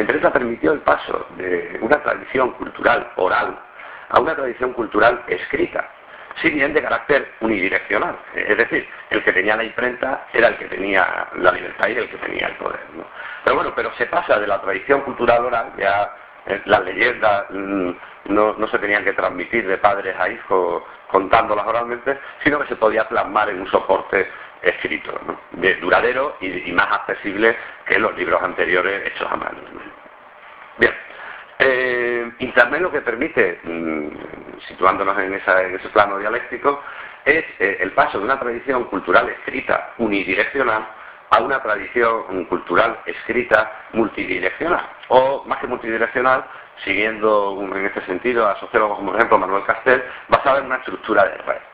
La imprenta permitió el paso de una tradición cultural oral a una tradición cultural escrita, si bien de carácter unidireccional. Es decir, el que tenía la imprenta era el que tenía la libertad y el que tenía el poder, ¿no? Pero se pasa de la tradición cultural oral, ya las leyendas no se tenían que transmitir de padres a hijos contándolas oralmente, sino que se podía plasmar en un soporte escrito, ¿no? Duradero y más accesible que los libros anteriores hechos a mano, ¿no? Bien. Internet lo que permite, situándonos en ese plano dialéctico, es el paso de una tradición cultural escrita unidireccional a una tradición cultural escrita multidireccional, o más que multidireccional, siguiendo en este sentido a sociólogos como por ejemplo Manuel Castells, basada en una estructura de red.